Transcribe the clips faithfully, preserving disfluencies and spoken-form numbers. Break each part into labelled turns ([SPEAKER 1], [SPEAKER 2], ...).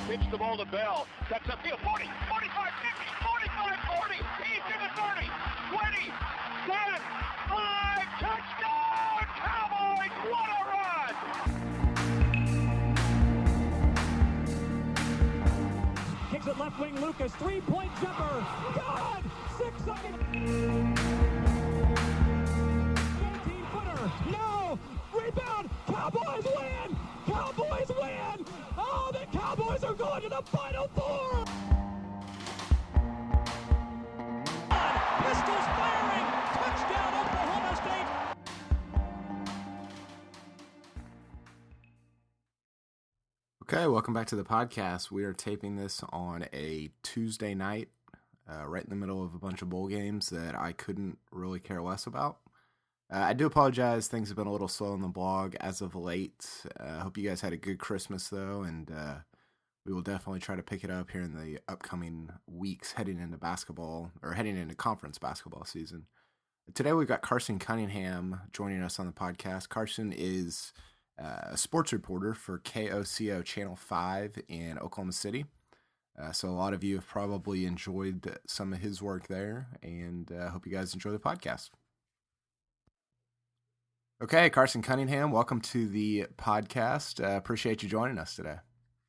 [SPEAKER 1] Pitch the ball to Bell. Cuts upfield. forty, forty-five, fifty, forty-five, forty. He's to the thirty, twenty, ten, five. Touchdown, Cowboys. What a run.
[SPEAKER 2] Kicks it left wing. Lucas. Three-point jumper. God! Six seconds. eighteen-footer. No! Rebound. Cowboys win! Cowboys win! Oh, the Cowboys are going to the Final Four! Pistols firing! Touchdown, Oklahoma State!
[SPEAKER 3] Okay, welcome back to the podcast. We are taping this on a Tuesday night, uh, right in the middle of a bunch of bowl games that I couldn't really care less about. Uh, I do apologize. Things have been a little slow on the blog as of late. I uh, hope you guys had a good Christmas, though, and uh, we will definitely try to pick it up here in the upcoming weeks heading into basketball, or heading into conference basketball season. Today we've got Carson Cunningham joining us on the podcast. Carson is uh, a sports reporter for K O C O Channel five in Oklahoma City. Uh, so a lot of you have probably enjoyed some of his work there, and I uh, hope you guys enjoy the podcast. Okay, Carson Cunningham, welcome to the podcast. Uh, appreciate you joining us today.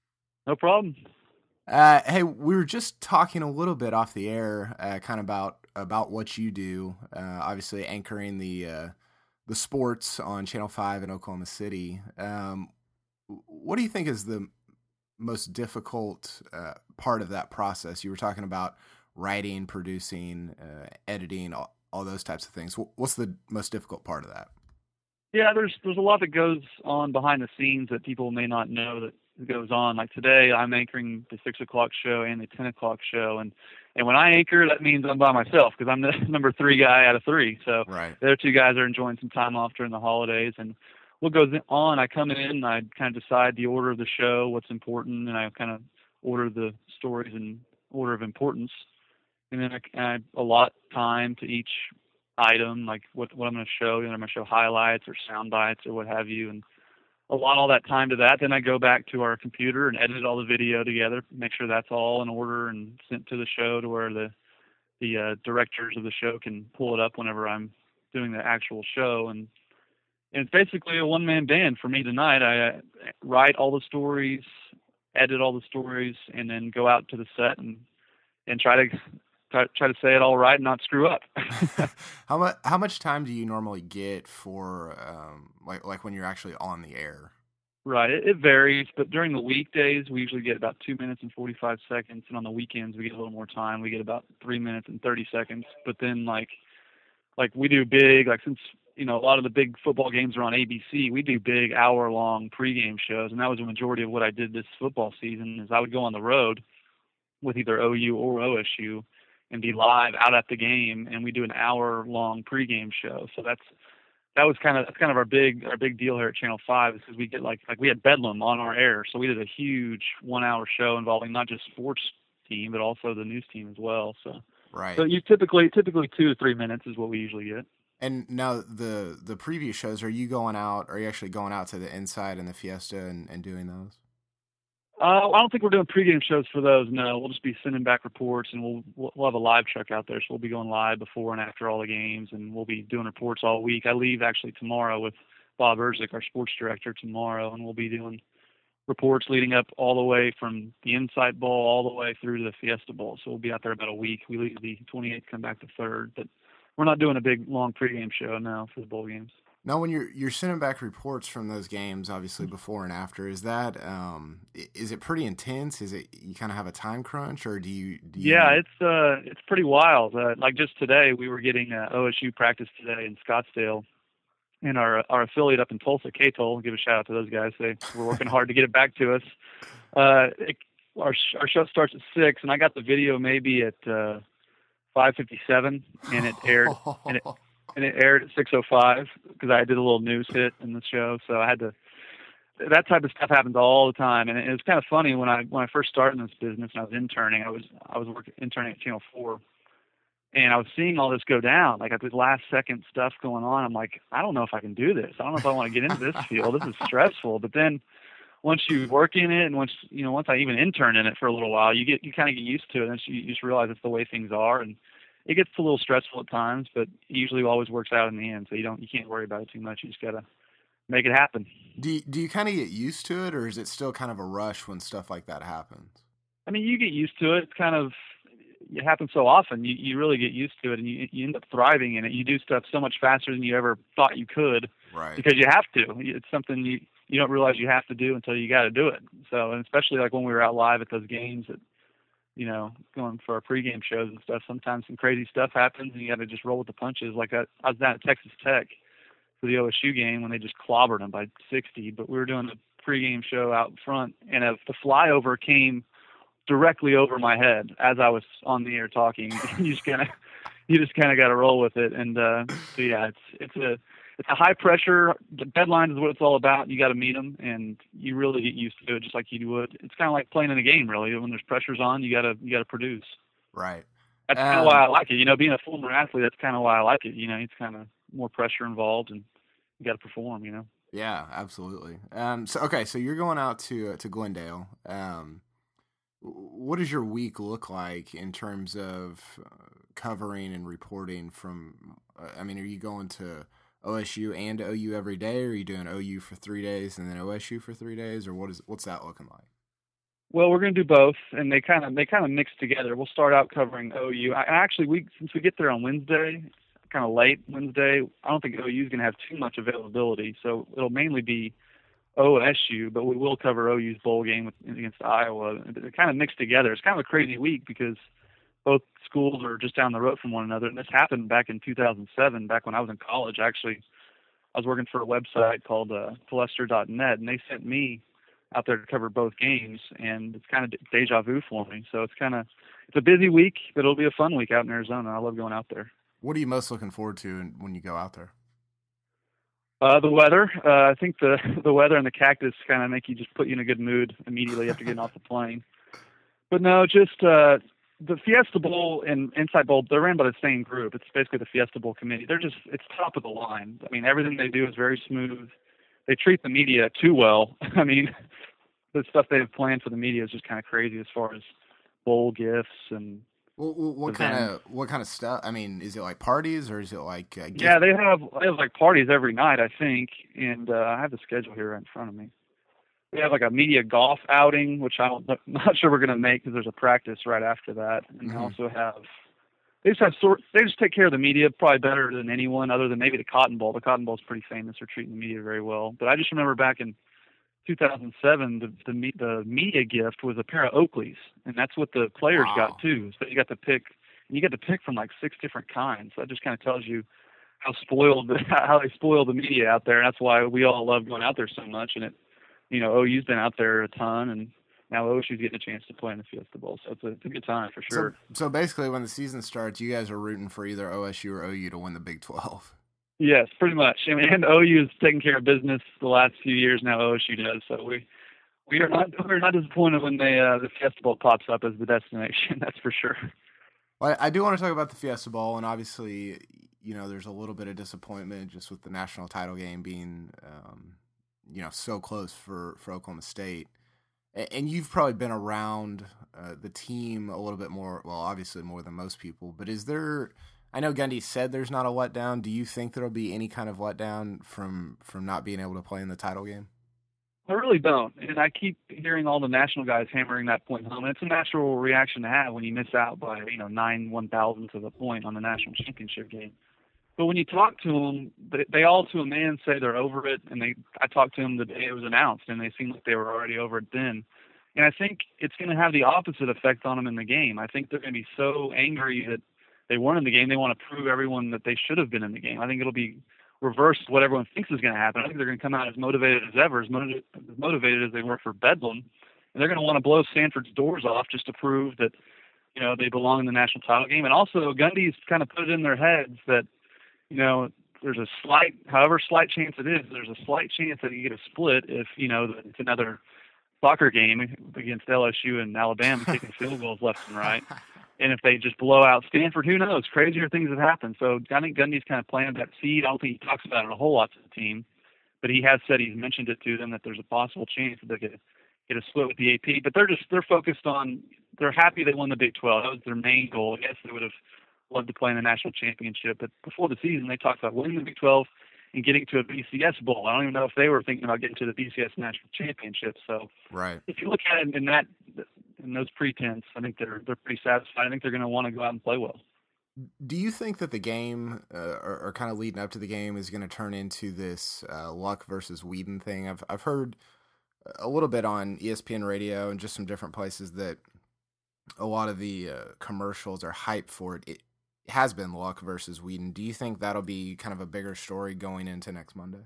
[SPEAKER 4] No problem.
[SPEAKER 3] Uh, hey, we were just talking a little bit off the air, uh, kind of about about what you do. Uh, obviously, anchoring the uh, the sports on Channel Five in Oklahoma City. Um, what do you think is the most difficult uh, part of that process? You were talking about writing, producing, uh, editing, all, all those types of things. What's the most difficult part of that?
[SPEAKER 4] Yeah, there's there's a lot that goes on behind the scenes that people may not know that goes on. Like today, I'm anchoring the six o'clock show and the ten o'clock show, and and when I anchor, that means I'm by myself because I'm the number three guy out of three. So
[SPEAKER 3] right.
[SPEAKER 4] The other two guys are enjoying some time off during the holidays, and what goes on, I come in and I kind of decide the order of the show, what's important, and I kind of order the stories in order of importance, and then I, I allot time to each item, like what, what I'm going to show. You know, I'm going to show highlights or sound bites or what have you, and allot all that time to that. Then I go back to our computer and edit all the video together, make sure that's all in order and sent to the show to where the the uh, directors of the show can pull it up whenever I'm doing the actual show. And, and it's basically a one-man band for me tonight. I uh, write all the stories, edit all the stories, and then go out to the set and and try to Try, try to say it all right and not screw up.
[SPEAKER 3] how much how much time do you normally get for um, like like when you're actually on the air?
[SPEAKER 4] Right, it, it varies, but during the weekdays we usually get about two minutes and forty-five seconds, and on the weekends we get a little more time. We get about three minutes and thirty seconds. But then like like we do big, like since you know a lot of the big football games are on A B C, we do big hour long pregame shows, and that was the majority of what I did this football season. Is I would go on the road with either O U or O S U and be live out at the game, and we do an hour long pregame show. So that's that was kind of that's kind of our big our big deal here at Channel Five, is because we get like like we had Bedlam on our air, so we did a huge one hour show involving not just sports team but also the news team as well. So
[SPEAKER 3] right.
[SPEAKER 4] So you typically typically two to three minutes is what we usually get.
[SPEAKER 3] And now the the preview shows, are you going out? Are you actually going out to the Inside and the Fiesta and, and doing those?
[SPEAKER 4] Uh, I don't think we're doing pregame shows for those. No, we'll just be sending back reports, and we'll we'll have a live truck out there, so we'll be going live before and after all the games, and we'll be doing reports all week. I leave actually tomorrow with Bob Erzik, our sports director, tomorrow, and we'll be doing reports leading up all the way from the Insight Bowl all the way through to the Fiesta Bowl. So we'll be out there about a week. We leave the twenty-eighth, come back the third, but we're not doing a big long pregame show now for the bowl games.
[SPEAKER 3] Now, when you're you're sending back reports from those games, obviously before and after, is that um, is it pretty intense? Is it you kind of have a time crunch, or do you? Do you...
[SPEAKER 4] Yeah, it's uh it's pretty wild. Uh, like just today, we were getting uh, O S U practice today in Scottsdale, and our our affiliate up in Tulsa, K-Toll, give a shout out to those guys. They were working hard to get it back to us. Uh, it, our our show starts at six, and I got the video maybe at uh, five fifty-seven, and it aired and it. And it aired at six oh five because I did a little news hit in the show, so I had to. That type of stuff happens all the time, and it was kind of funny when I when I first started in this business and I was interning. I was I was working interning at Channel Four, and I was seeing all this go down, like at this last second stuff going on. I'm like, I don't know if I can do this. I don't know if I want to get into this field. This is stressful. But then once you work in it, and once you know, once I even interned in it for a little while, you get you kind of get used to it, and you just realize it's the way things are, and it gets a little stressful at times, but it usually always works out in the end. So you don't you can't worry about it too much. You just gotta make it happen.
[SPEAKER 3] Do you, do you kind of get used to it, or is it still kind of a rush when stuff like that happens?
[SPEAKER 4] I mean, you get used to it. It's kind of it happens so often. You you really get used to it, and you you end up thriving in it. You do stuff so much faster than you ever thought you could,
[SPEAKER 3] right? Because
[SPEAKER 4] you have to. It's something you you don't realize you have to do until you got to do it. So, and especially like when we were out live at those games, that you know, going for our pregame shows and stuff. Sometimes some crazy stuff happens, and you got to just roll with the punches. Like I, I was down at Texas Tech for the O S U game when they just clobbered them by sixty. But we were doing a pregame show out front, and a, the flyover came directly over my head as I was on the air talking. you just kind of, you just kind of got to roll with it. And uh, so yeah, it's it's a it's a high pressure. The deadline is what it's all about. You got to meet them, and you really get used to it, just like you would. It's kind of like playing in a game, really. When there's pressures on, you gotta you gotta produce.
[SPEAKER 3] Right.
[SPEAKER 4] That's
[SPEAKER 3] um,
[SPEAKER 4] kind of why I like it. You know, being a former athlete, that's kind of why I like it. You know, it's kind of more pressure involved, and you got to perform. You know.
[SPEAKER 3] Yeah, absolutely. Um. So okay, so you're going out to uh, to Glendale. Um. What does your week look like in terms of uh, covering and reporting from, uh, I mean, are you going to O S U and O U every day, or are you doing O U for three days and then O S U for three days, or what is what's that looking like?
[SPEAKER 4] Well, we're going to do both, and they kind of they kind of mix together. We'll start out covering O U. I, actually, we since we get there on Wednesday, kind of late Wednesday, I don't think O U is going to have too much availability, so it'll mainly be O S U, but we will cover O U's bowl game with, against Iowa. They're kind of mixed together. It's kind of a crazy week because both schools are just down the road from one another. And this happened back in two thousand seven, back when I was in college. Actually, I was working for a website called uh, Palester dot net, and they sent me out there to cover both games, and it's kind of deja vu for me. So it's kind of it's a busy week, but it'll be a fun week out in Arizona. I love going out there.
[SPEAKER 3] What are you most looking forward to when you go out there?
[SPEAKER 4] Uh, the weather. Uh, I think the the weather and the cactus kind of make you just put you in a good mood immediately after getting off the plane. But no, just uh, the Fiesta Bowl and Inside Bowl, they're ran by the same group. It's basically the Fiesta Bowl committee. They're just, it's top of the line. I mean, everything they do is very smooth. They treat the media too well. I mean, the stuff they have planned for the media is just kind of crazy as far as bowl gifts and
[SPEAKER 3] Well, what kind of what kind of stuff? I mean, is it like parties or is it like? Uh, gift-
[SPEAKER 4] yeah, they have they have like parties every night, I think, and uh, I have the schedule here right in front of me. We have like a media golf outing, which I don't, I'm not sure we're going to make because there's a practice right after that, and
[SPEAKER 3] Mm-hmm.
[SPEAKER 4] they also have they just have sort they just take care of the media probably better than anyone, other than maybe the Cotton Bowl. The Cotton Bowl is pretty famous for treating the media very well. But I just remember back in two thousand seven, the, the the media gift was a pair of Oakleys, and that's what the players
[SPEAKER 3] Wow.
[SPEAKER 4] got too. So you got to pick, you get to pick from like six different kinds. So that just kind of tells you how spoiled, how they spoil the media out there. And that's why we all love going out there so much. And it, you know, O U's been out there a ton, and now O S U's getting a chance to play in the Fiesta Bowl. So it's a, it's a good time for sure.
[SPEAKER 3] So, so basically, when the season starts, you guys are rooting for either O S U or O U to win the Big twelve.
[SPEAKER 4] Yes, pretty much. I mean, and O U is taking care of business the last few years now. O S U does, so we we are not we're not disappointed when they uh, the Fiesta Bowl pops up as the destination. That's for sure.
[SPEAKER 3] Well, I do want to talk about the Fiesta Bowl, and obviously, you know, there's a little bit of disappointment just with the national title game being, um, you know, so close for, for Oklahoma State. And you've probably been around uh, the team a little bit more, well, obviously more than most people, but is there, I know Gundy said there's not a letdown. Do you think there'll be any kind of letdown from, from not being able to play in the title game?
[SPEAKER 4] I really don't. And I keep hearing all the national guys hammering that point home. And it's a natural reaction to have when you miss out by, you know, nine one thousandths of a point on the national championship game. But when you talk to them, they, they all to a man say they're over it. And they, I talked to them the day it was announced, and they seemed like they were already over it then. And I think it's going to have the opposite effect on them in the game. I think they're going to be so angry that they weren't in the game. They want to prove everyone that they should have been in the game. I think it'll be reverse what everyone thinks is going to happen. I think they're going to come out as motivated as ever, as motivated, as motivated as they were for Bedlam, and they're going to want to blow Stanford's doors off just to prove that, you know, they belong in the national title game. And also, Gundy's kind of put it in their heads that, you know, there's a slight, however slight chance it is, there's a slight chance that you get a split if, you know, it's another soccer game against L S U and Alabama kicking field goals left and right. And if they just blow out Stanford, who knows? Crazier things have happened. So I think Gundy's kind of planted that seed. I don't think he talks about it a whole lot to the team. but he has said he's mentioned it to them that there's a possible chance that they could get a split with the A P. But they're just they're focused on they're happy they won the Big twelve. That was their main goal. Yes, they would have loved to play in the national championship, but before the season they talked about winning the Big twelve and getting to a B C S bowl. I don't even know if they were thinking about getting to the B C S national championship. So
[SPEAKER 3] right.
[SPEAKER 4] if you look at it in that in those pretense, I think they're they're pretty satisfied. I think they're going to want to go out and play well.
[SPEAKER 3] Do you think that the game, uh, or, or kind of leading up to the game, is going to turn into this uh, Luck versus Whedon thing? I've I've heard a little bit on E S P N Radio and just some different places that a lot of the uh, commercials are hyped for it. It has been Luck versus Whedon. Do you think that'll be kind of a bigger story going into next Monday?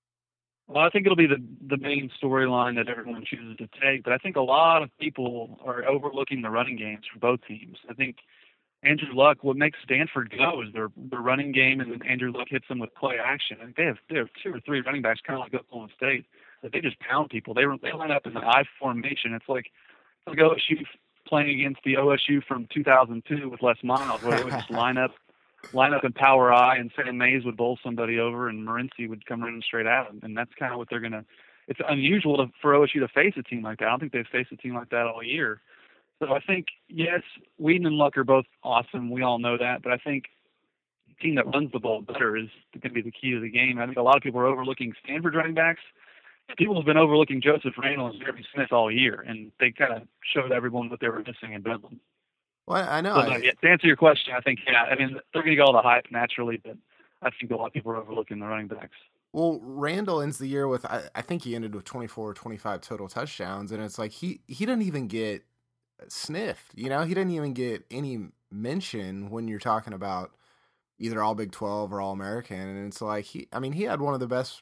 [SPEAKER 4] Well, I think it'll be the the main storyline that everyone chooses to take, but I think a lot of people are overlooking the running games for both teams. I think Andrew Luck, what makes Stanford go is their their running game, and then Andrew Luck hits them with play action. I think they have they have two or three running backs, kind of like Oklahoma State, that they just pound people. They they line up in the I formation. It's like it's like O S U playing against the O S U from two thousand two with Les Miles, where they would just line up line up in power I, and Sam Mays would bowl somebody over, and Morency would come running straight at him. And that's kind of what they're gonna. It's unusual to, for O S U to face a team like that. I don't think they've faced a team like that all year. So I think, yes, Whedon and Luck are both awesome. We all know that. But I think the team that runs the ball better is going to be the key to the game. I think a lot of people are overlooking Stanford running backs. People have been overlooking Joseph Randall and Jeremy Smith all year, and they kind of showed everyone what they were missing in Bedlam.
[SPEAKER 3] Well, I know.
[SPEAKER 4] So,
[SPEAKER 3] I...
[SPEAKER 4] uh, yeah, to answer your question, I think, yeah, I mean, they're going to get all the hype naturally, but I think a lot of people are overlooking the running backs.
[SPEAKER 3] Well, Randall ends the year with, I, I think he ended with twenty-four or twenty-five total touchdowns, and it's like he, he doesn't even get sniffed. You know, he didn't even get any mention when you're talking about either all Big twelve or all American. And it's like, he, I mean, he had one of the best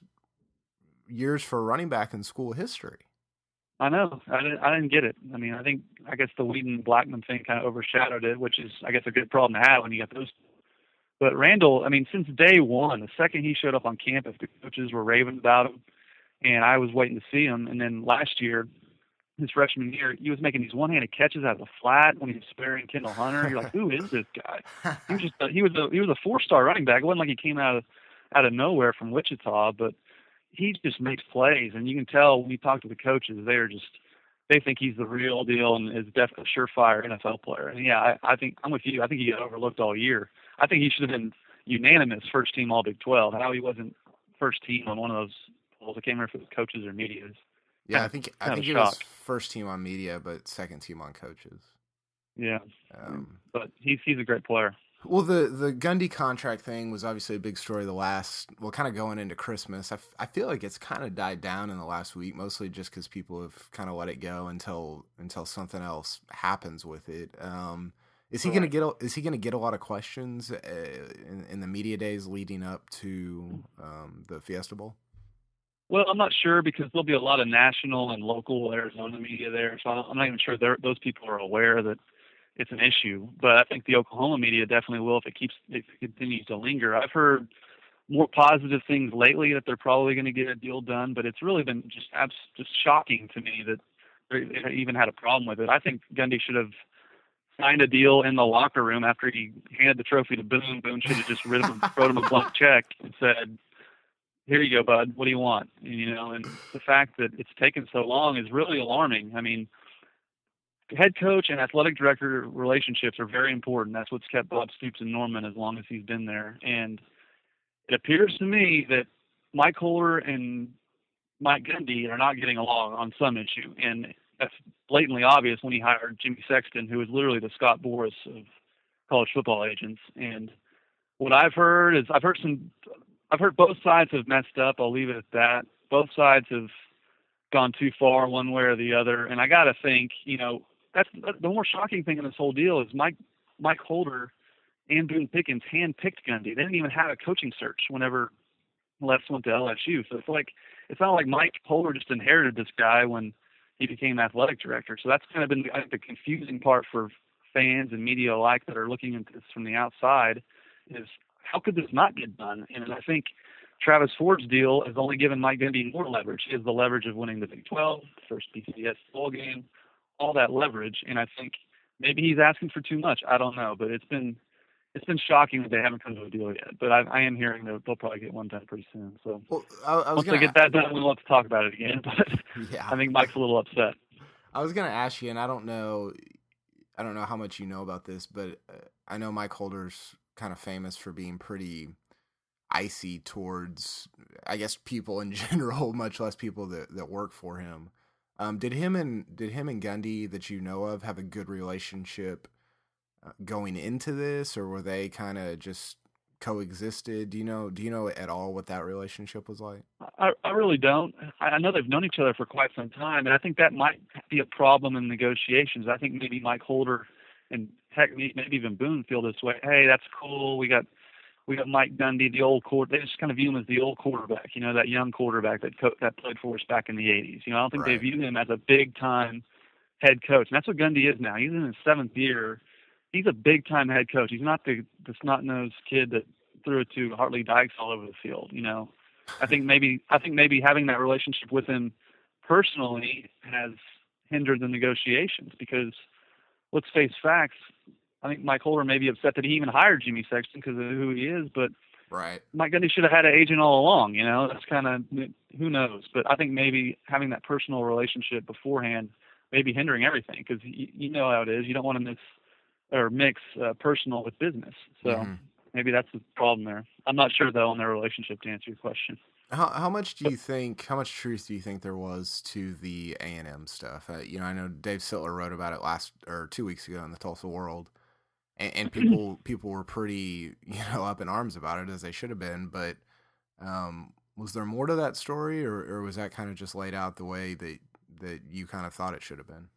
[SPEAKER 3] years for a running back in school history.
[SPEAKER 4] I know. I didn't, I didn't get it. I mean, I think, I guess the Whedon Blackman thing kind of overshadowed it, which is, I guess, a good problem to have when you get those. But Randall, I mean, since day one, the second he showed up on campus, the coaches were raving about him, and I was waiting to see him. And then last year, his freshman year, he was making these one-handed catches out of the flat when he was sparing Kendall Hunter. You're like, who is this guy? He was just a, he was a he was a four-star running back. It wasn't like he came out of out of nowhere from Wichita, but he just makes plays, and you can tell when you talk to the coaches, they're just they think he's the real deal and is definitely a surefire N F L player. And yeah, I, I think I'm with you. I think he got overlooked all year. I think he should have been unanimous first team All Big twelve. How he wasn't first team on one of those polls, I can't remember if it was coaches or medias.
[SPEAKER 3] Yeah, I think I think he was first team on media, but second team on coaches.
[SPEAKER 4] Yeah,
[SPEAKER 3] um,
[SPEAKER 4] but he's he's a great player.
[SPEAKER 3] Well, the the Gundy contract thing was obviously a big story the last, well, kind of going into Christmas. I, f- I feel like it's kind of died down in the last week, mostly just because people have kind of let it go until until something else happens with it. Um, is he right. gonna get a, is he gonna get a lot of questions uh, in, in the media days leading up to um, the Fiesta Bowl?
[SPEAKER 4] Well, I'm not sure because there'll be a lot of national and local Arizona media there, so I'm not even sure those people are aware that it's an issue. But I think the Oklahoma media definitely will if it keeps if it continues to linger. I've heard more positive things lately that they're probably going to get a deal done, but it's really been just abs- just shocking to me that they even had a problem with it. I think Gundy should have signed a deal in the locker room after he handed the trophy to Boone. Boone should have just written him, wrote him a blank check and said, here you go, bud. What do you want? You know, and the fact that it's taken so long is really alarming. I mean, head coach and athletic director relationships are very important. That's what's kept Bob Stoops in Norman as long as he's been there. And it appears to me that Mike Holder and Mike Gundy are not getting along on some issue. And that's blatantly obvious when he hired Jimmy Sexton, who is literally the Scott Boras of college football agents. And what I've heard is I've heard some I've heard both sides have messed up. I'll leave it at that. Both sides have gone too far one way or the other. And I got to think, you know, that's the more shocking thing in this whole deal is Mike Mike Holder and Boone Pickens hand-picked Gundy. They didn't even have a coaching search whenever Les went to L S U. So it's like it's not like Mike Holder just inherited this guy when he became athletic director. So that's kind of been I think the confusing part for fans and media alike that are looking at this from the outside is how could this not get done? And I think Travis Ford's deal has only given Mike Gundy more leverage. He has the leverage of winning the Big twelve, first B C S bowl game, all that leverage. And I think maybe he's asking for too much. I don't know, but it's been it's been shocking that they haven't come to a deal yet. But I, I am hearing that they'll probably get one done pretty soon. So
[SPEAKER 3] well, I, I was
[SPEAKER 4] once
[SPEAKER 3] gonna,
[SPEAKER 4] they get that done, we'll have to talk about it again. But
[SPEAKER 3] yeah,
[SPEAKER 4] I think Mike's a little upset.
[SPEAKER 3] I was gonna ask you, and I don't know, I don't know how much you know about this, but I know Mike Holder's kind of famous for being pretty icy towards, I guess, people in general, much less people that, that work for him. Um, did him and did him and Gundy that you know of have a good relationship uh, going into this, or were they kind of just coexisted? Do you know? Do you know at all what that relationship was like?
[SPEAKER 4] I, I really don't. I know they've known each other for quite some time, and I think that might be a problem in negotiations. I think maybe Mike Holder and heck, maybe even Boone feel this way. Hey, that's cool. We got we got Mike Gundy, the old quarter. They just kind of view him as the old quarterback, you know, that young quarterback that co- that played for us back in the eighties. You know, I don't think
[SPEAKER 3] Right.
[SPEAKER 4] they view him as a big time head coach, and that's what Gundy is now. He's in his seventh year. He's a big time head coach. He's not the the snot nosed kid that threw it to Hartley Dykes all over the field. You know, I think maybe I think maybe having that relationship with him personally has hindered the negotiations because let's face facts. I think Mike Holder may be upset that he even hired Jimmy Sexton because of who he is, but
[SPEAKER 3] Right.
[SPEAKER 4] Mike Gundy should have had an agent all along. You know, that's kind of who knows. But I think maybe having that personal relationship beforehand may be hindering everything because you, you know how it is. You don't want to mix or mix uh, personal with business. So.
[SPEAKER 3] Mm-hmm.
[SPEAKER 4] Maybe that's the problem there. I'm not sure, though, on their relationship, to answer your question.
[SPEAKER 3] How how much do you think, how much truth do you think there was to the A and M stuff? Uh, you know, I know Dave Sittler wrote about it last, or two weeks ago in the Tulsa World, and, and people people were pretty, you know, up in arms about it, as they should have been, but um, was there more to that story, or, or was that kind of just laid out the way that, that you kind of thought it should have been?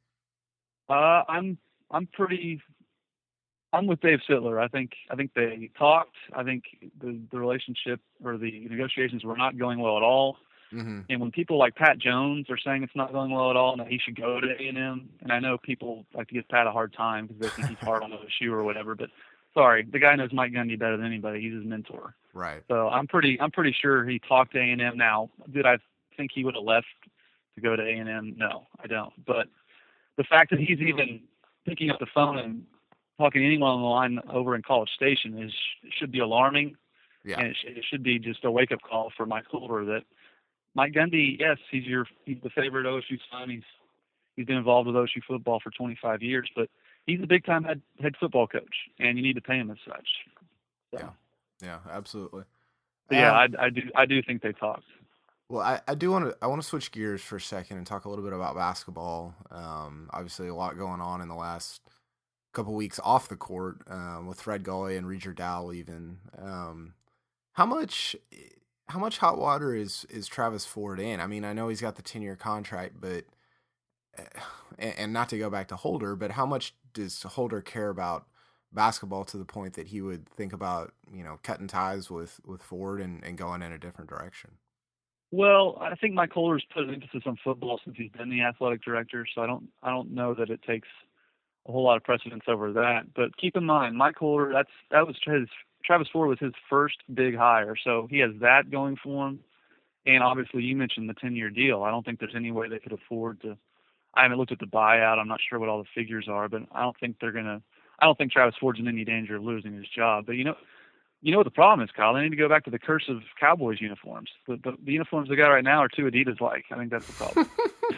[SPEAKER 4] Uh, I'm I'm pretty... I'm with Dave Sittler. I think I think they talked. I think the, the relationship or the negotiations were not going well at all.
[SPEAKER 3] Mm-hmm.
[SPEAKER 4] And when people like Pat Jones are saying it's not going well at all and that he should go to A and M, and I know people like to give Pat a hard time because they think he's hard on the shoe or whatever, but sorry, the guy knows Mike Gundy better than anybody. He's his mentor.
[SPEAKER 3] Right.
[SPEAKER 4] So I'm pretty I'm pretty sure he talked to A and M. Now, did I think he would have left to go to A and M? No, I don't. But the fact that he's even picking up the phone and talking to anyone on the line over in College Station is should be alarming,
[SPEAKER 3] Yeah.
[SPEAKER 4] and it, sh- it should be just a wake-up call for Mike Holder that Mike Gundy, yes, he's your he's the favorite O S U son. He's he's been involved with O S U football for twenty-five years, but he's a big-time head head football coach, and you need to pay him as such. So,
[SPEAKER 3] Yeah. Yeah. Absolutely.
[SPEAKER 4] but yeah,
[SPEAKER 3] Um,
[SPEAKER 4] I, I do I do think they talked.
[SPEAKER 3] Well, I, I do want to I want to switch gears for a second and talk a little bit about basketball. Um, obviously, a lot going on in the last couple weeks off the court um, with Fred Gully and Reacher Dow even. Um, how much how much hot water is is Travis Ford in? I mean, I know he's got the ten year contract, but and, and not to go back to Holder, but how much does Holder care about basketball to the point that he would think about, you know, cutting ties with, with Ford and, and going in a different direction?
[SPEAKER 4] Well, I think Mike Holder's put an emphasis on football since he's been the athletic director, so I don't I don't know that it takes a whole lot of precedence over that. But keep in mind, Mike Holder, that's that was his Travis Ford was his first big hire, so he has that going for him. And obviously, you mentioned the ten year deal. I don't think there's any way they could afford to. I haven't looked at the buyout. I'm not sure what all the figures are, but I don't think they're gonna. I don't think Travis Ford's in any danger of losing his job. But you know, you know what the problem is, Kyle. They need to go back to the curse of Cowboys uniforms. The, the, the uniforms they got right now are too Adidas-like. I think that's the problem.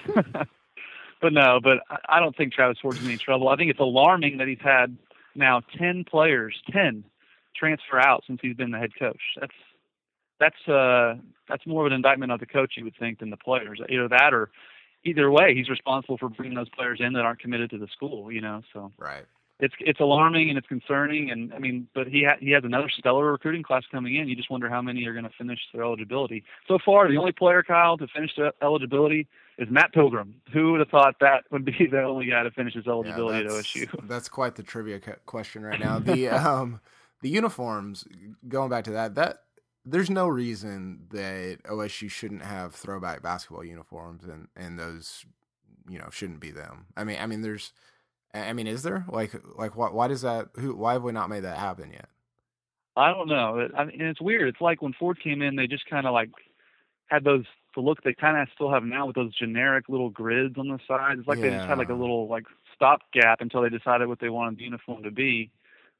[SPEAKER 4] But no, but I don't think Travis Ford's in any trouble. I think it's alarming that he's had now ten players, ten transfer out since he's been the head coach. That's that's uh that's more of an indictment of the coach, you would think, than the players. Either that or either way, he's responsible for bringing those players in that aren't committed to the school. You know, so
[SPEAKER 3] Right.
[SPEAKER 4] it's it's alarming and it's concerning. And I mean, but he ha- he has another stellar recruiting class coming in. You just wonder how many are going to finish their eligibility. So far, the only player, Kyle, to finish their eligibility is Matt Pilgrim. Who would have thought that would be the only guy to finish his eligibility
[SPEAKER 3] yeah,
[SPEAKER 4] at O S U?
[SPEAKER 3] That's quite the trivia question right now. The um the uniforms, going back to that, that there's no reason that O S U shouldn't have throwback basketball uniforms, and, and those, you know, shouldn't be them. I mean, I mean, there's, I mean, is there like like why why does that? Who why have we not made that happen yet?
[SPEAKER 4] I don't know. I mean, it's weird. It's like when Ford came in, they just kind of like had those the look they kind of still have now with those generic little grids on the side. It's like they just had like a
[SPEAKER 3] Yeah.
[SPEAKER 4] little like stopgap until they decided what they wanted the uniform to be.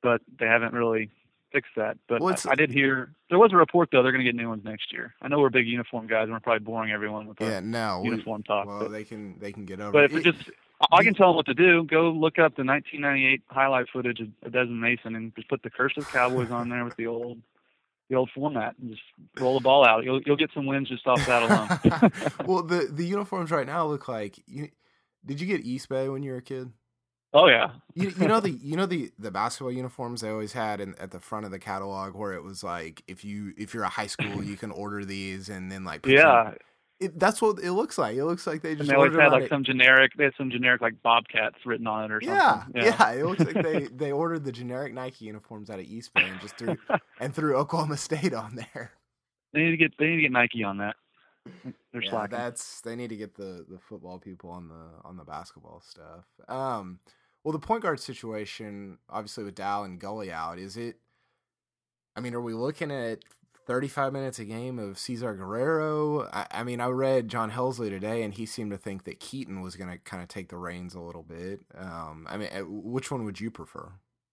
[SPEAKER 4] but they haven't really fixed that. But
[SPEAKER 3] well,
[SPEAKER 4] I, I did hear there was a report though they're going to get new ones next year. I know we're big uniform guys, and we're probably boring everyone with
[SPEAKER 3] yeah,
[SPEAKER 4] our
[SPEAKER 3] no,
[SPEAKER 4] uniform
[SPEAKER 3] we,
[SPEAKER 4] talk.
[SPEAKER 3] Well,
[SPEAKER 4] but,
[SPEAKER 3] they can they can get over.
[SPEAKER 4] But
[SPEAKER 3] it.
[SPEAKER 4] if it just I can tell them what to do. Go look up the nineteen ninety-eight highlight footage of Desmond Mason and just put the cursive Cowboys on there with the old the old format and just roll the ball out. You'll you'll get some wins just off that alone.
[SPEAKER 3] Well, the the uniforms right now look like. You, did you get East Bay when you were a kid?
[SPEAKER 4] Oh yeah.
[SPEAKER 3] you, you know the you know the, the basketball uniforms they always had in, at the front of the catalog where it was like if you if you're a high school you can order these and then like
[SPEAKER 4] yeah.
[SPEAKER 3] Some, It, that's what it looks like. It looks like they just
[SPEAKER 4] and they always had like
[SPEAKER 3] it.
[SPEAKER 4] some generic. They had some generic like Bobcats written on it or
[SPEAKER 3] yeah,
[SPEAKER 4] something.
[SPEAKER 3] Yeah, yeah. It looks like they, they ordered the generic Nike uniforms out of East Bay and just threw and threw Oklahoma State on there.
[SPEAKER 4] They need to get they need to get Nike on that. They're
[SPEAKER 3] yeah,
[SPEAKER 4] slacking.
[SPEAKER 3] That's they need to get the, the football people on the on the basketball stuff. Um, well, the point guard situation, obviously with Dow and Gully out, is it? I mean, are we looking at thirty-five minutes a game of Cesar Guerrero? I, I mean, I read John Helsley today, and he seemed to think that Keaton was going to kind of take the reins a little bit. Um, I mean, which one would you prefer?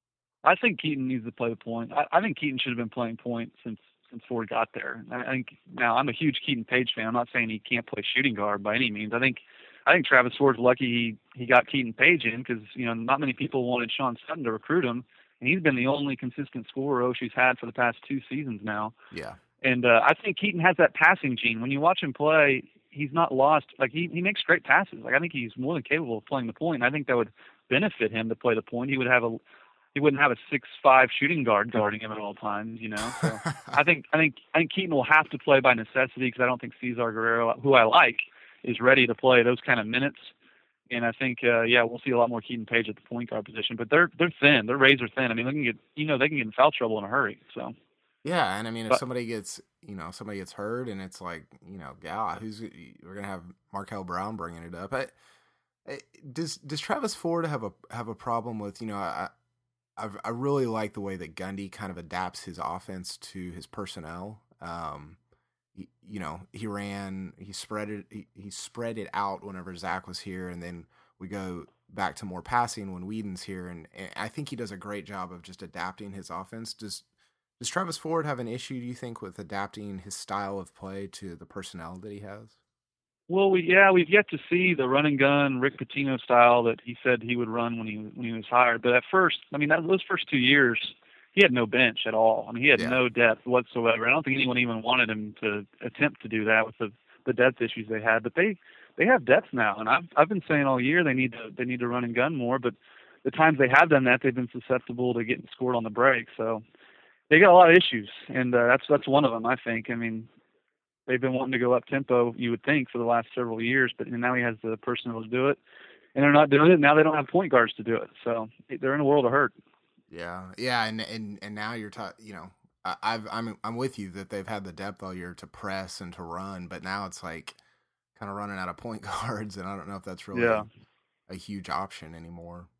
[SPEAKER 4] I think Keaton needs to play the point. I, I think Keaton should have been playing point since since Ford got there. I think now I'm a huge Keaton Page fan. I'm not saying he can't play shooting guard by any means. I think I think Travis Ford's lucky he, he got Keaton Page in because you know not many people wanted Sean Sutton to recruit him. And he's been the only consistent scorer Oshie's had for the past two seasons now.
[SPEAKER 3] Yeah.
[SPEAKER 4] And uh, I think Keaton has that passing gene. When you watch him play, he's not lost. Like he, he makes great passes. Like I think he's more than capable of playing the point. And I think that would benefit him to play the point. He would have a he wouldn't have a six five shooting guard guarding him at all times. You know. So I think I think I think Keaton will have to play by necessity because I don't think Cesar Guerrero, who I like, is ready to play those kind of minutes. And I think, uh, yeah, we'll see a lot more Keaton Page at the point guard position. But they're they're thin. They're razor thin. I mean, they can get you know they can get in foul trouble in a hurry. So
[SPEAKER 3] yeah, and I mean, if
[SPEAKER 4] but,
[SPEAKER 3] somebody gets you know somebody gets hurt, and it's like you know, yeah, who's we're gonna have Markel Brown bringing it up. I, I, does does Travis Ford have a have a problem with you know I I've, I really like the way that Gundy kind of adapts his offense to his personnel. Um, You know, he ran, he spread it, he, he spread it out whenever Zach was here, and then we go back to more passing when Whedon's here, and, and I think he does a great job of just adapting his offense. Does does Travis Ford have an issue, do you think, with adapting his style of play to the personnel that he has?
[SPEAKER 4] Well, we yeah, we've yet to see the run and gun Rick Pitino style that he said he would run when he when he was hired. But at first, I mean, that, those first two years, he had no bench at all. I mean, he had
[SPEAKER 3] yeah.
[SPEAKER 4] no depth whatsoever. I don't think anyone even wanted him to attempt to do that with the, the depth issues they had. But they, they have depth now, and I've I've been saying all year they need to they need to run and gun more. But the times they have done that, they've been susceptible to getting scored on the break. So they got a lot of issues, and uh, that's that's one of them. I think. I mean, they've been wanting to go up tempo, you would think, for the last several years, but now he has the personnel to do it, and they're not doing it. Now they don't have point guards to do it, so they're in a world of hurt.
[SPEAKER 3] Yeah, yeah, and and and now you're ta- you know, I've I'm I'm with you that they've had the depth all year to press and to run, but now it's like kind of running out of point guards, and I don't know if that's really
[SPEAKER 4] yeah.
[SPEAKER 3] a, a huge option anymore.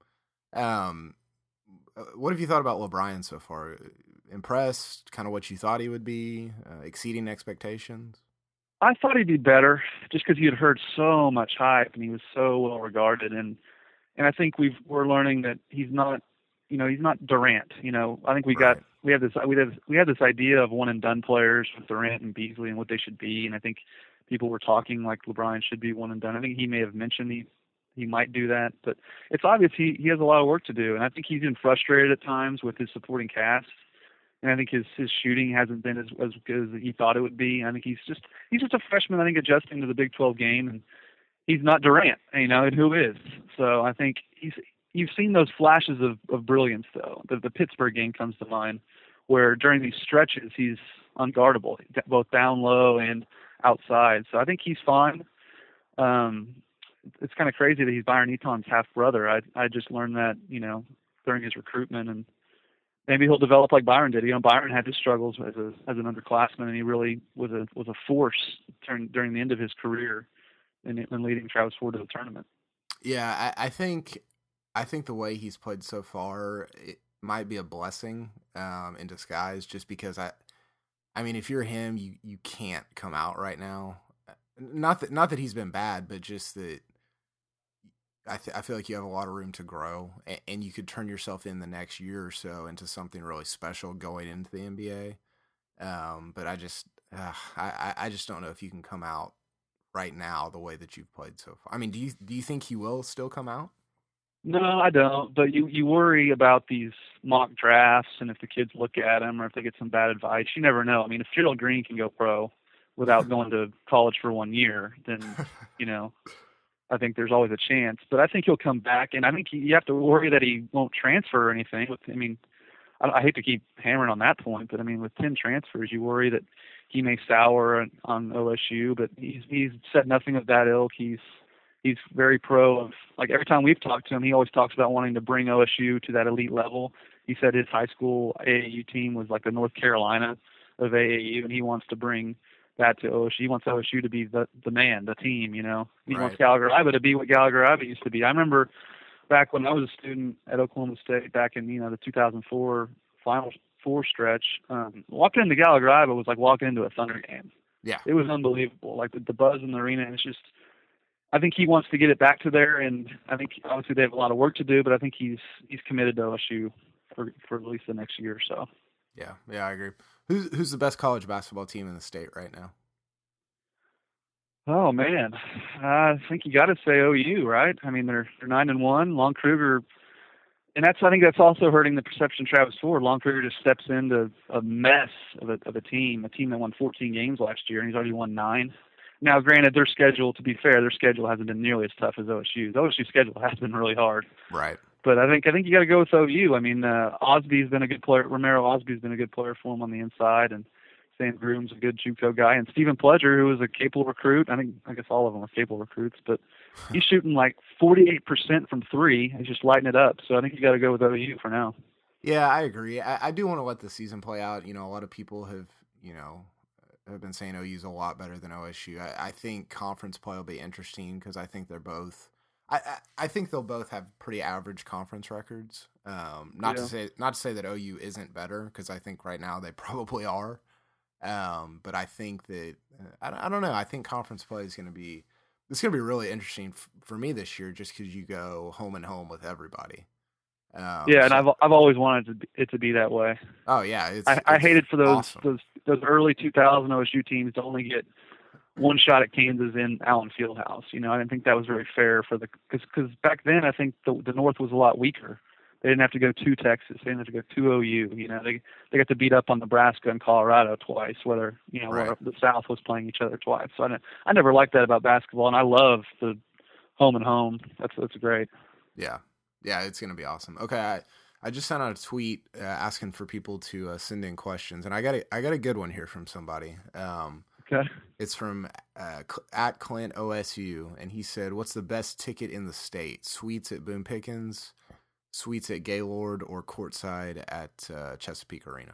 [SPEAKER 3] Um, what have you thought about LeBron so far? Impressed? Kind of what you thought he would be? Uh, exceeding expectations?
[SPEAKER 4] I thought he'd be better, just because he had heard so much hype and he was so well regarded, and and I think we've we're learning that he's not. You know, he's not Durant. You know, I think we
[SPEAKER 3] right.
[SPEAKER 4] got we have this we have we have this idea of one and done players with Durant and Beasley and what they should be, and I think people were talking like LeBron should be one and done. I think he may have mentioned he he might do that, but it's obvious he he has a lot of work to do, and I think he's been frustrated at times with his supporting cast, and I think his his shooting hasn't been as as good as he thought it would be. I think he's just he's just a freshman. I think adjusting to the Big twelve game, and he's not Durant, you know, and who is? So I think he's. You've seen those flashes of, of brilliance, though. The, the Pittsburgh game comes to mind, where during these stretches he's unguardable, both down low and outside. So I think he's fine. Um, it's kind of crazy that he's Byron Eaton's half brother. I I just learned that you know during his recruitment, and maybe he'll develop like Byron did. You know, Byron had his struggles as a as an underclassman, and he really was a was a force during during the end of his career in, in leading Travis Ford to the tournament.
[SPEAKER 3] Yeah, I, I think. I think the way he's played so far, it might be a blessing um, in disguise. Just because I, I mean, if you're him, you, you can't come out right now. Not that not that he's been bad, but just that I, th- I feel like you have a lot of room to grow, and, and you could turn yourself in the next year or so into something really special going into the N B A. Um, but I just, uh, I, I just don't know if you can come out right now the way that you've played so far. I mean, do you do you think he will still come out?
[SPEAKER 4] No, I don't. But you you worry about these mock drafts, and if the kids look at him or if they get some bad advice. You never know. I mean, if Gerald Green can go pro without going to college for one year, then you know, I think there's always a chance. But I think he'll come back, and I think he, you have to worry that he won't transfer or anything. With, I mean, I, I hate to keep hammering on that point, but I mean, with ten transfers, you worry that he may sour on, on O S U. But he's he's said nothing of that ilk. He's he's very pro of, like, every time we've talked to him, he always talks about wanting to bring O S U to that elite level. He said his high school A A U team was like the North Carolina of A A U, and he wants to bring that to O S U. He wants O S U to be the the man, the team, you know. He
[SPEAKER 3] Right.
[SPEAKER 4] wants Gallagher-Iba to be what Gallagher-Iba used to be. I remember back when I was a student at Oklahoma State, back in, you know, the two thousand four Final Four stretch, um, walking into Gallagher-Iba was like walking into a Thunder game.
[SPEAKER 3] Yeah.
[SPEAKER 4] It was unbelievable. Like the, the buzz in the arena, and it's just, I think he wants to get it back to there, and I think obviously they have a lot of work to do, but I think he's he's committed to O S U for for at least the next year or so.
[SPEAKER 3] Yeah, yeah, I agree. Who's who's the best college basketball team in the state right now?
[SPEAKER 4] Oh man, I think you got to say O U, right? I mean, they're they're nine and one. Lon Kruger, and that's I think that's also hurting the perception of Travis Ford. Lon Kruger just steps into a mess of a of a team, a team that won fourteen games last year, and he's already won nine. Now, granted, their schedule, to be fair, their schedule hasn't been nearly as tough as O S U's. O S U's schedule has been really hard.
[SPEAKER 3] Right.
[SPEAKER 4] But I think I think you got to go with O U. I mean, uh, Osby's been a good player. Romero Osby's been a good player for him on the inside, and Sam Groom's a good JUCO guy, and Stephen Pledger, who was a capable recruit. I think I guess all of them are capable recruits, but he's shooting like forty-eight percent from three. He's just lighting it up. So I think you got to go with O U for now.
[SPEAKER 3] Yeah, I agree. I, I do want to let the season play out. You know, a lot of people have, you know, have been saying O U's a lot better than O S U. I, I think conference play will be interesting because I think they're both. I, I, I think they'll both have pretty average conference records. Um, not
[SPEAKER 4] Yeah.
[SPEAKER 3] to say not to say that O U isn't better, because I think right now they probably are. Um, but I think that uh, I, I don't know. I think conference play is going to be it's going to be really interesting f- for me this year, just because you go home and home with everybody. Um,
[SPEAKER 4] Yeah, and
[SPEAKER 3] so-
[SPEAKER 4] I've I've always wanted to, it to be that way.
[SPEAKER 3] oh yeah, it's,
[SPEAKER 4] I, I
[SPEAKER 3] it's
[SPEAKER 4] hated for those
[SPEAKER 3] awesome.
[SPEAKER 4] those those early two thousand O S U teams to only get one shot at Kansas in Allen Fieldhouse. You know, I didn't think that was very fair for the because because back then I think the the North was a lot weaker. They didn't have to go to Texas. They didn't have to go to O U. You know, they they got to beat up on Nebraska and Colorado twice. Whether you know
[SPEAKER 3] Right.
[SPEAKER 4] where the South was playing each other twice. So I didn't, I never liked that about basketball, and I love the home and home. That's that's great.
[SPEAKER 3] Yeah, yeah, it's gonna be awesome. Okay, I, I just sent out a tweet uh, asking for people to uh, send in questions, and I got a, I got a good one here from somebody. Um,
[SPEAKER 4] Okay.
[SPEAKER 3] it's from uh, Cl- at Clint O S U, and he said, "What's the best ticket in the state? Suites at Boone Pickens, suites at Gaylord, or courtside at uh, Chesapeake Arena?"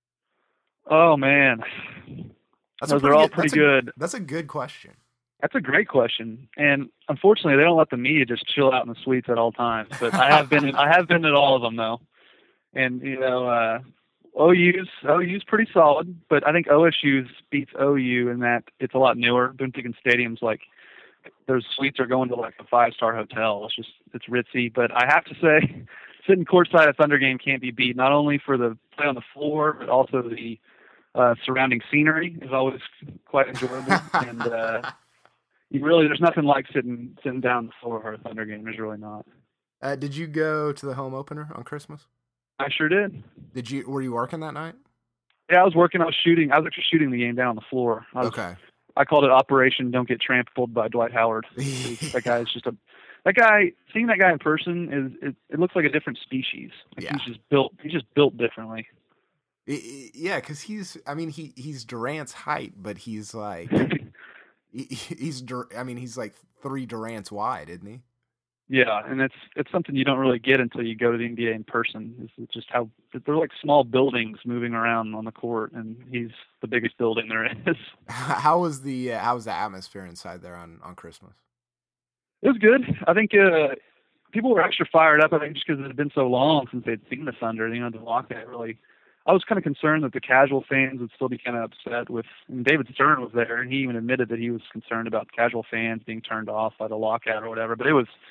[SPEAKER 4] Oh man,
[SPEAKER 3] That's
[SPEAKER 4] those
[SPEAKER 3] a
[SPEAKER 4] are
[SPEAKER 3] pretty
[SPEAKER 4] all
[SPEAKER 3] good-
[SPEAKER 4] pretty
[SPEAKER 3] that's a-
[SPEAKER 4] good.
[SPEAKER 3] That's a good question.
[SPEAKER 4] That's a great question, and unfortunately, they don't let the media just chill out in the suites at all times. But I have been, in, I have been at all of them though, and you know, uh, O U's O U's pretty solid, but I think O S U's beats O U in that it's a lot newer. Boone Pickens Stadium's like those suites are going to like a five star hotel. It's just it's ritzy, but I have to say, sitting courtside at Thunder game can't be beat. Not only for the play on the floor, but also the uh, surrounding scenery is always quite enjoyable, and. Uh, You really, there's nothing like sitting sitting down the floor for a Thunder game. There's really not.
[SPEAKER 3] Uh, did you go to the home opener on Christmas?
[SPEAKER 4] I sure did.
[SPEAKER 3] Did you? Were you working that night?
[SPEAKER 4] Yeah, I was working. I was shooting. I was actually shooting the game down on the floor. I was,
[SPEAKER 3] Okay.
[SPEAKER 4] I called it Operation Don't Get Trampled by Dwight Howard. That guy is just a. That guy, seeing that guy in person is it, it looks like a different species. Like
[SPEAKER 3] Yeah.
[SPEAKER 4] He's just built. He's just built differently.
[SPEAKER 3] I- I- Yeah, because he's. I mean, he he's Durant's height, but he's like. he, he's. Dur- I mean, he's like three Durant's wide, isn't he?
[SPEAKER 4] Yeah, and it's it's something you don't really get until you go to the N B A in person. It's just how they're like small buildings moving around on the court, and he's the biggest building there is.
[SPEAKER 3] How was the uh, how was the atmosphere inside there on, on Christmas?
[SPEAKER 4] It was good. I think uh, people were extra fired up. I think just because it had been so long since they'd seen the Thunder. You know, the lockout really. I was kind of concerned that the casual fans would still be kind of upset with. And David Stern was there, and he even admitted that he was concerned about casual fans being turned off by the lockout or whatever. But it was.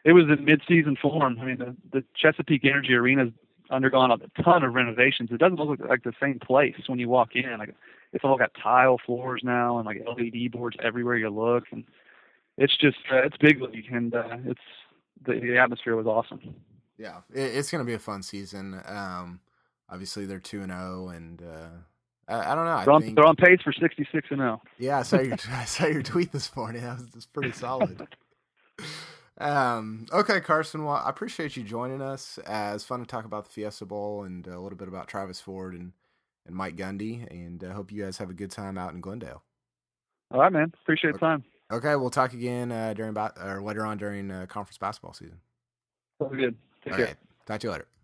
[SPEAKER 4] it was in mid-season form. I mean, the, the Chesapeake Energy Arena's undergone a ton of renovations. It doesn't look like the same place when you walk in. Like, it's all got tile floors now and like L E D boards everywhere you look, and it's just uh, it's big league, and uh, it's the, the atmosphere was awesome.
[SPEAKER 3] Yeah, it, it's going to be a fun season. Um, obviously, they're two and zero, and uh, I, I don't know. I
[SPEAKER 4] they're, on,
[SPEAKER 3] think,
[SPEAKER 4] they're on pace for sixty-six and zero.
[SPEAKER 3] Yeah, I saw your I saw your tweet this morning. That was just pretty solid. um, okay, Carson. Well, I appreciate you joining us. Uh, it's fun to talk about the Fiesta Bowl and a little bit about Travis Ford and, and Mike Gundy. And I uh, hope you guys have a good time out in Glendale.
[SPEAKER 4] All right, man. Appreciate the time.
[SPEAKER 3] Okay, we'll talk again uh, during or later on during uh, conference basketball season.
[SPEAKER 4] Sounds good. Take
[SPEAKER 3] okay.
[SPEAKER 4] care.
[SPEAKER 3] Talk to you later.